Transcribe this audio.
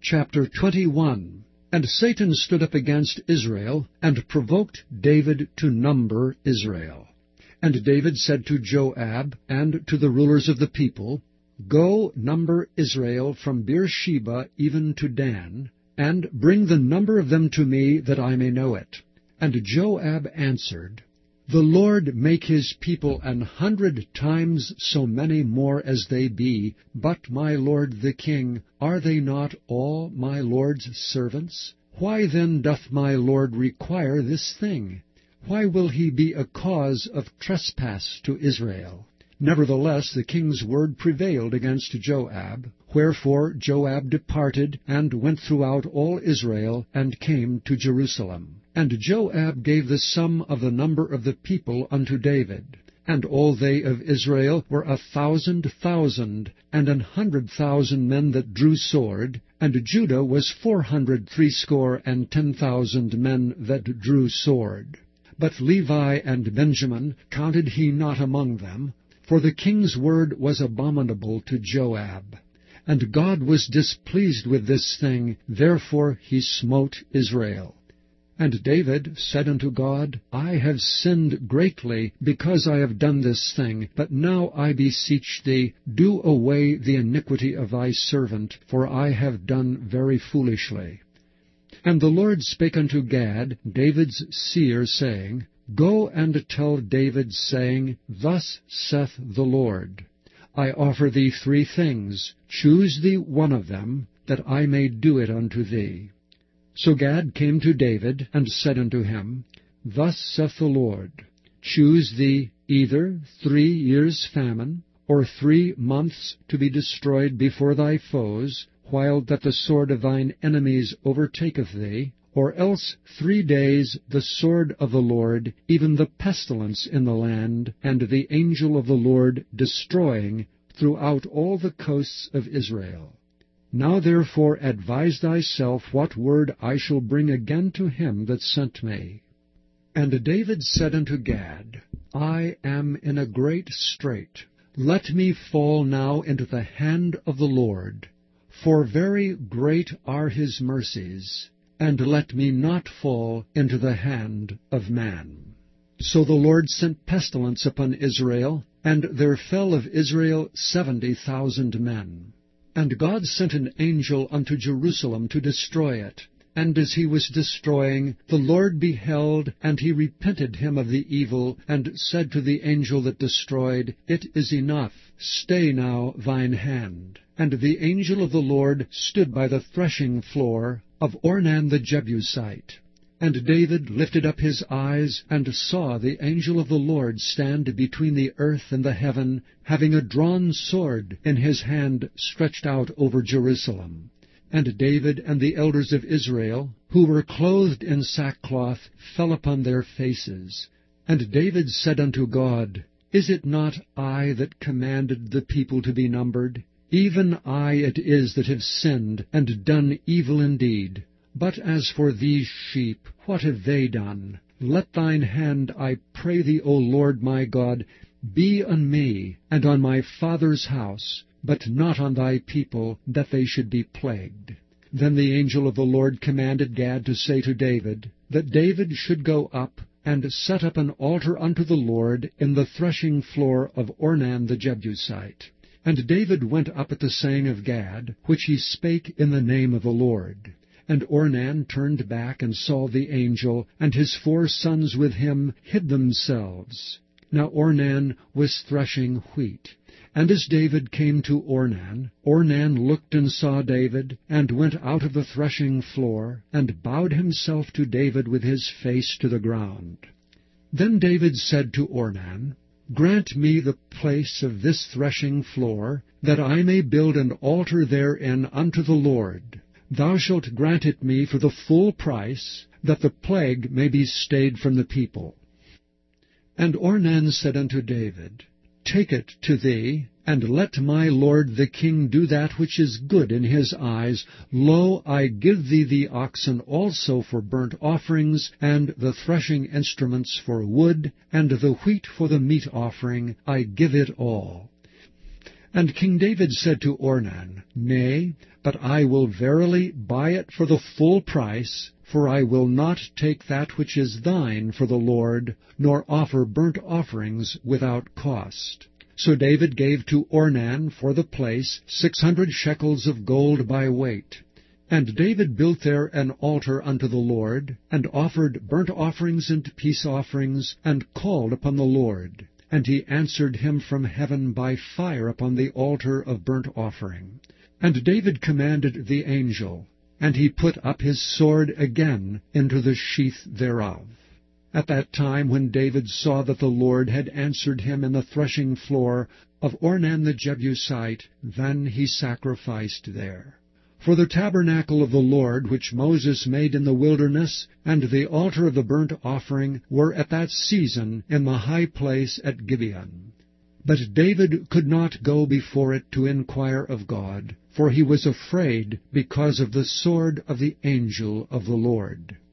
Chapter 21. And Satan stood up against Israel, and provoked David to number Israel. And David said to Joab, and to the rulers of the people, Go, number Israel from Beersheba even to Dan, and bring the number of them to me, that I may know it. And Joab answered, The Lord make his people 100 times so many more as they be, but my lord the king, are they not all my lord's servants? Why then doth my lord require this thing? Why will he be a cause of trespass to Israel? Nevertheless the king's word prevailed against Joab, wherefore Joab departed, and went throughout all Israel, and came to Jerusalem. And Joab gave the sum of the number of the people unto David. And all they of Israel were 1,000,000, and 100,000 men that drew sword, and Judah was 460,010 men that drew sword. But Levi and Benjamin counted he not among them, for the king's word was abominable to Joab. And God was displeased with this thing, therefore he smote Israel. And David said unto God, I have sinned greatly, because I have done this thing. But now I beseech thee, do away the iniquity of thy servant, for I have done very foolishly. And the Lord spake unto Gad, David's seer, saying, Go and tell David, saying, Thus saith the Lord, I offer thee 3 things, choose thee one of them, that I may do it unto thee. So Gad came to David, and said unto him, Thus saith the Lord, Choose thee either 3 years' famine, or 3 months to be destroyed before thy foes, while that the sword of thine enemies overtaketh thee, or else 3 days the sword of the Lord, even the pestilence in the land, and the angel of the Lord destroying throughout all the coasts of Israel. Now therefore advise thyself what word I shall bring again to him that sent me. And David said unto Gad, I am in a great strait. Let me fall now into the hand of the Lord, for very great are his mercies, and let me not fall into the hand of man. So the Lord sent pestilence upon Israel, and there fell of Israel 70,000 men. And God sent an angel unto Jerusalem to destroy it. And as he was destroying, the Lord beheld, and he repented him of the evil, and said to the angel that destroyed, It is enough, stay now thine hand. And the angel of the Lord stood by the threshing floor of Ornan the Jebusite. And David lifted up his eyes, and saw the angel of the Lord stand between the earth and the heaven, having a drawn sword in his hand stretched out over Jerusalem. And David and the elders of Israel, who were clothed in sackcloth, fell upon their faces. And David said unto God, Is it not I that commanded the people to be numbered? Even I it is that have sinned, and done evil indeed. But as for these sheep, what have they done? Let thine hand, I pray thee, O Lord my God, be on me, and on my father's house, but not on thy people, that they should be plagued. Then the angel of the Lord commanded Gad to say to David, that David should go up, and set up an altar unto the Lord in the threshing floor of Ornan the Jebusite. And David went up at the saying of Gad, which he spake in the name of the Lord. And Ornan turned back and saw the angel, and his 4 sons with him hid themselves. Now Ornan was threshing wheat. And as David came to Ornan, Ornan looked and saw David, and went out of the threshing floor, and bowed himself to David with his face to the ground. Then David said to Ornan, Grant me the place of this threshing floor, that I may build an altar therein unto the Lord. Thou shalt grant it me for the full price, that the plague may be stayed from the people. And Ornan said unto David, Take it to thee, and let my lord the king do that which is good in his eyes. Lo, I give thee the oxen also for burnt offerings, and the threshing instruments for wood, and the wheat for the meat offering. I give it all. And King David said to Ornan, Nay, but I will verily buy it for the full price, for I will not take that which is thine for the Lord, nor offer burnt offerings without cost. So David gave to Ornan for the place 600 shekels of gold by weight. And David built there an altar unto the Lord, and offered burnt offerings and peace offerings, and called upon the Lord. And he answered him from heaven by fire upon the altar of burnt offering. And David commanded the angel, and he put up his sword again into the sheath thereof. At that time when David saw that the Lord had answered him in the threshing floor of Ornan the Jebusite, then he sacrificed there. For the tabernacle of the Lord, which Moses made in the wilderness, and the altar of the burnt offering, were at that season in the high place at Gibeon. But David could not go before it to inquire of God, for he was afraid because of the sword of the angel of the Lord.